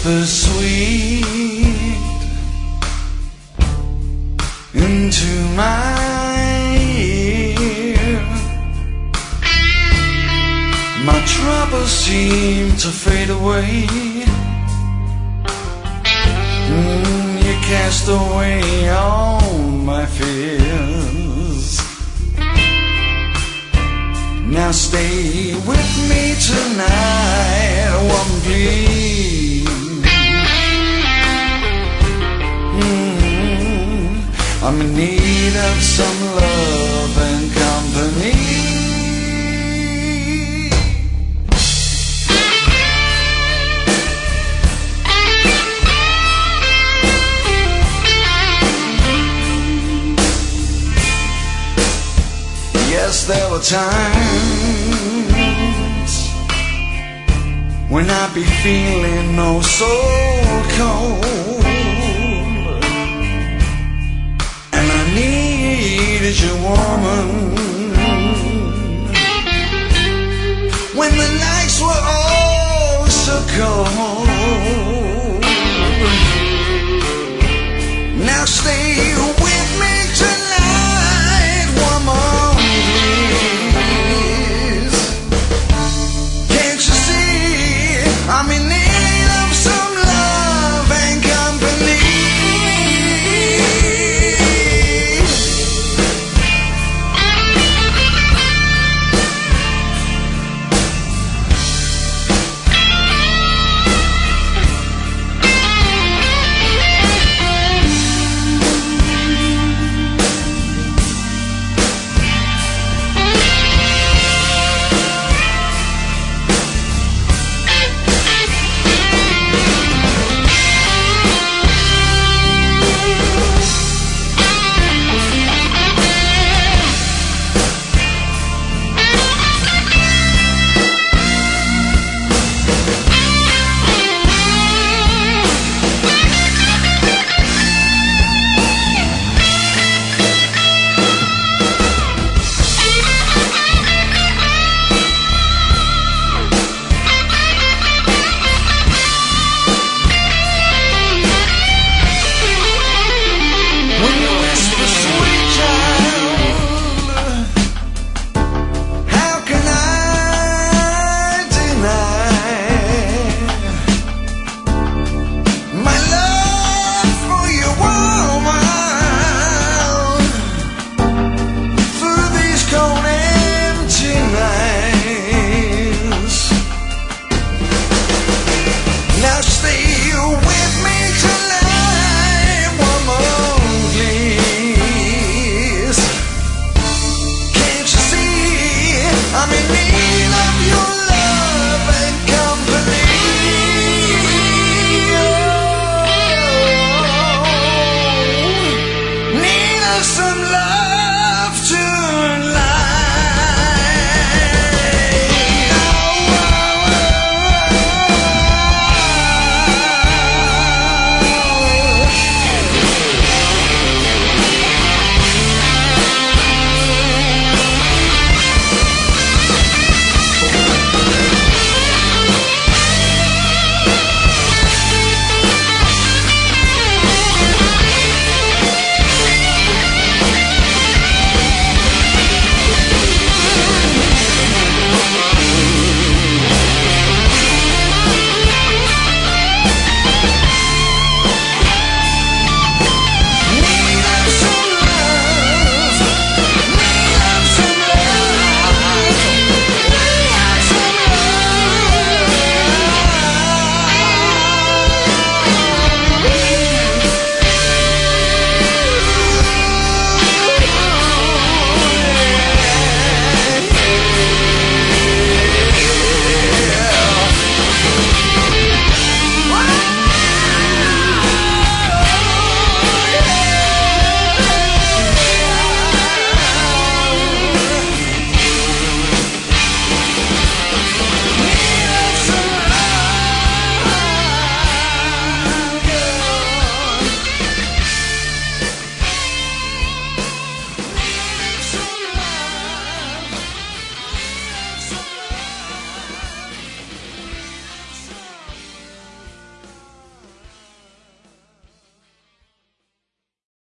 whisper sweet into my ear. My troubles seem to fade away. You cast away all my fears. Now stay with me tonight, woman, please. I'm in need of some love and company. Yes, there were times when I'd be feeling oh so cold, and I needed you, woman, when the nights were oh so cold. Now stay with me tonight, woman. I'm in need of some love and company. Some love tonight.